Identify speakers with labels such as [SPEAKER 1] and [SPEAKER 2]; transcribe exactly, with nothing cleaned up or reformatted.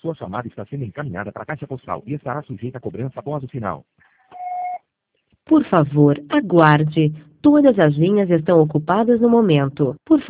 [SPEAKER 1] Sua chamada está sendo encaminhada para a caixa postal e estará sujeita a cobrança após o sinal.
[SPEAKER 2] Por favor, aguarde. Todas as linhas estão ocupadas no momento. Por